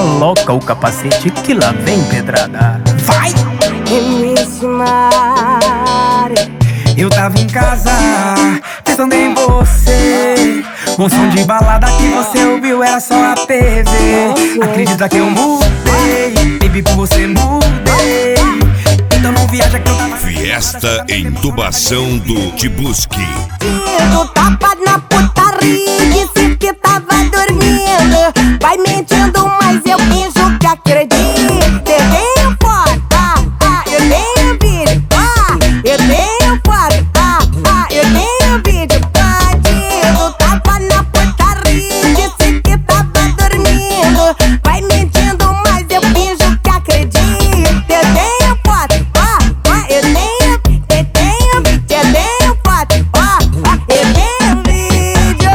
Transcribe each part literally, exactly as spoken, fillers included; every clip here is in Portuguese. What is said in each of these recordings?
coloca o capacete que lá vem pedrada. Vai! M C Mari, eu tava em casa, pensando em você. Um som de balada que você ouviu era só a T V. Acredita que eu mudei, baby, por você mudei. Então não viaja que eu tava... Fiesta em Intubação do Te Busque. tu tapa na putaria, disse que tava dormindo. Vai mentindo, mas eu finjo que acredito. Eu tenho foto, ah, ah, eu tenho vídeo, ah, eu tenho foto, ah, ah, eu tenho vídeo. Bandido, tapa na putaria, disse que tava dormindo. Vai mentindo, mas eu finjo que acredito. Eu tenho foto, ah, ah, eu tenho, eu tenho, eu tenho foto, ah, ah, eu tenho vídeo.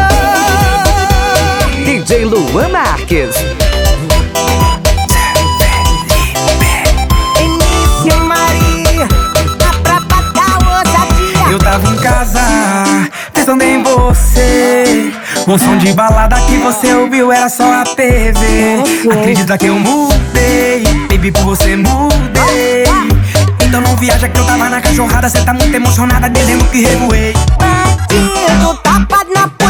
D J Luan Marques. M C Mari, a prapa da ousadia. Eu tava em casa, pensando em você. Um som de balada que você ouviu era só a T V. Acredita que eu mudei, baby, por você mudei. Então não viaja que eu tava na cachorrada. Cê tá muito emocionada dizendo que revoei. Bandido, tapa na